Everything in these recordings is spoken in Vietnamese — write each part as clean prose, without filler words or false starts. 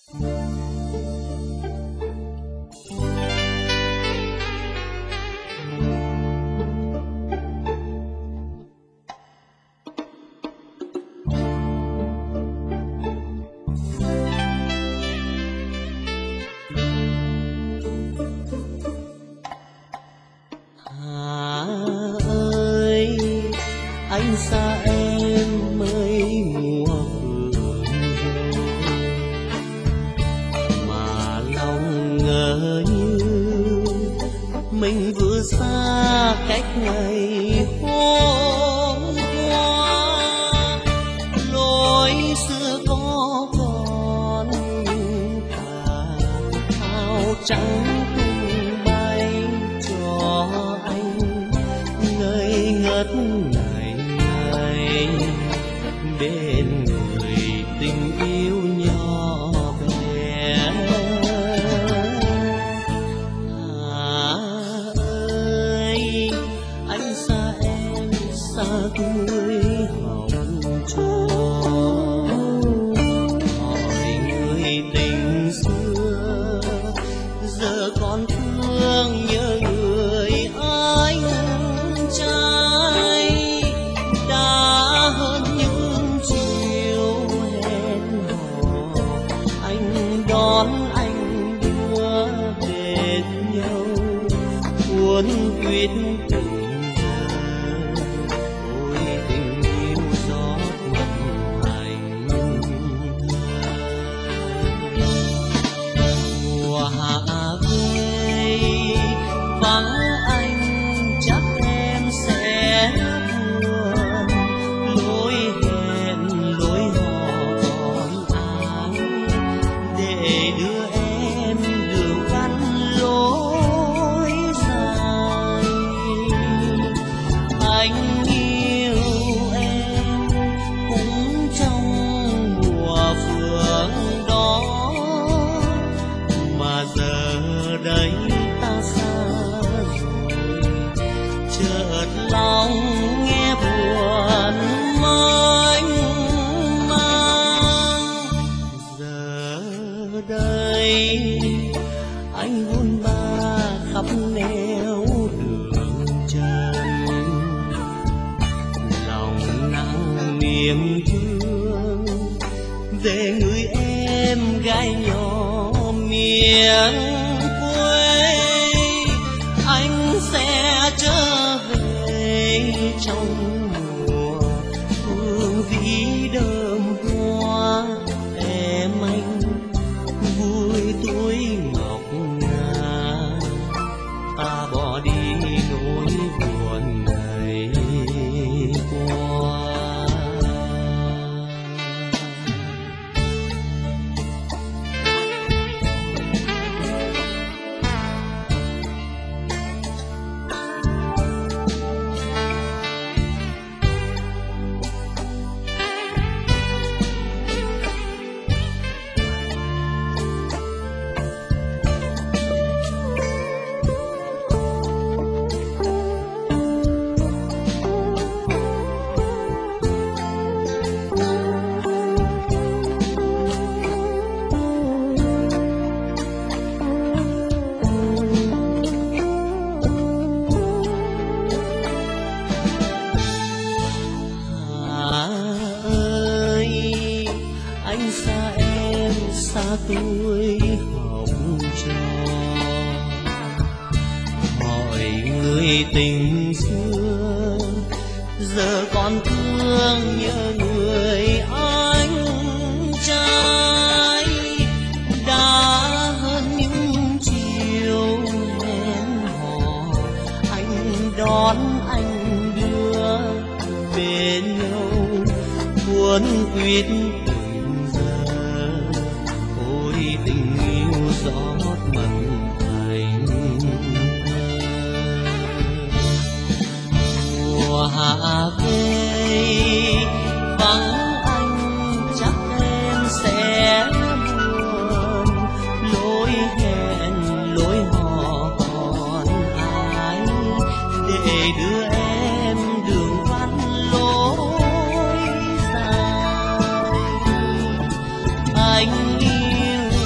Anh xa em mấy mùa vườn mà lòng ngỡ như mình vừa xa cách ngày hôm qua. Lối xưa có còn áo trắng tung bay cho anh ngây ngất bên người tình yêu nhỏ bé. Ơi anh xa em xa tuổi hồng trò, hỏi người tình xưa giờ còn thương nhớ người anh trai đã hơn đón anh đưa bên nhau cuốn quyết tình giờ. Ôi tình yêu gió ngập hành mùa hạ về vắng anh chắc em sẽ buồn. Lối hẹn lối hò còn ai để đưa em đường vắng lối dài. Anh yêu em cũng trong mùa phượng đó, mà giờ đây ta xa rồi. Chợt lòng nghe buồn mênh mang. Giờ đây anh buôn ba khắp nẻo đường chân, lòng nặng niềm thương về người em gái nhỏ miền quê. Anh sẽ trở về trong mùa hương vĩ đơm hoa. Em anh vui tuổi ngọc ngà, ta bỏ đi nỗi buồn ngày qua. Anh xa em xa tuổi hồng trò, hỏi người tình xưa giờ còn thương nhớ người anh trai đã hơn những chiều hẹn hò. Anh đón anh đưa bên nhau cuốn quyết tình yêu gió mặn thành mùa hạ về vắng anh chắc em sẽ buồn. Lối hẹn lối hò còn ai để đưa em đường vắng lối dài. Anh yêu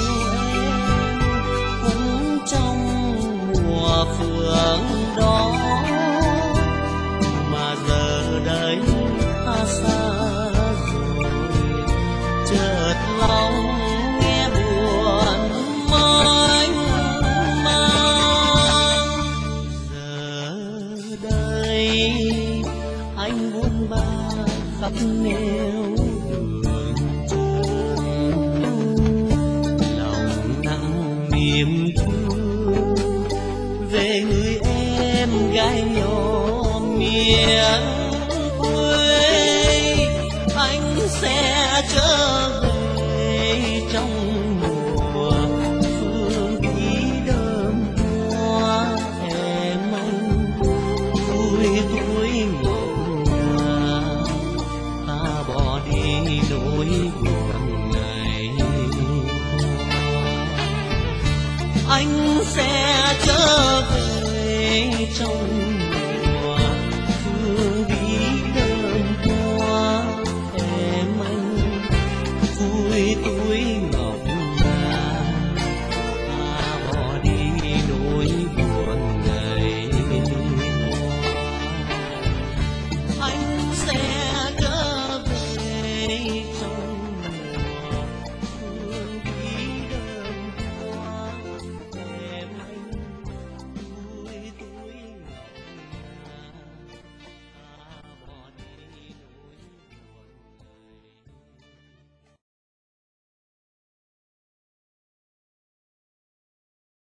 khắp nẻo đường, lòng nặng niềm thương về người em gái nhỏ miền quê. Anh sẽ trở về trong mùa phương bí đơm hoa em anh vui tuổi ngọc ngà, ta bỏ đi nỗi buồn ngày qua. Anh sẽ trở về trong